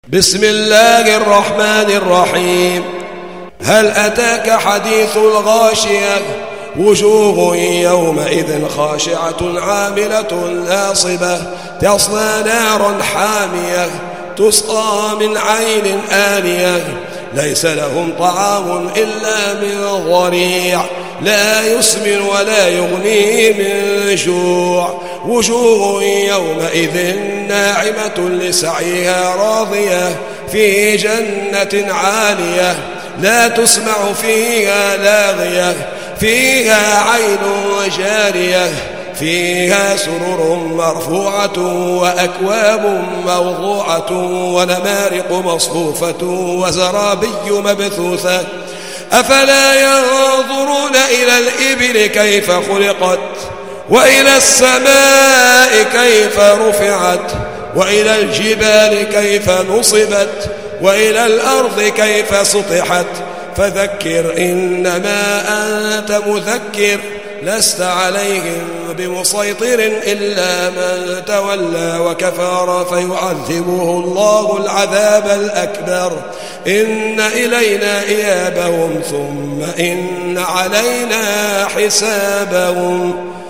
بسم الله الرحمن الرحيم. هل أتاك حديث الغاشية؟ وجوه يومئذ خاشعة عاملة ناصبة تصلى نارا حامية تسقى من عين آنية ليس لهم طعام إلا من ضريع لا يسمن ولا يغني من جوع. وجوه يومئذ ناعمة لسعيها راضية في جنة عالية لا تسمع فيها لاغية فيها عين جارية فيها سرر مرفوعة وأكواب موضوعة ونمارق مصفوفة وزرابي مبثوثة. أفلا ينظرون إلى الإبل كيف خلقت وإلى السماء كيف رفعت وإلى الجبال كيف نصبت وإلى الأرض كيف سطحت. فذكر إنما أنت مذكر لست عليهم بمسيطر إلا من تولى وكفر فيعذبه الله العذاب الأكبر. إن إلينا إيابهم ثم إن علينا حسابهم.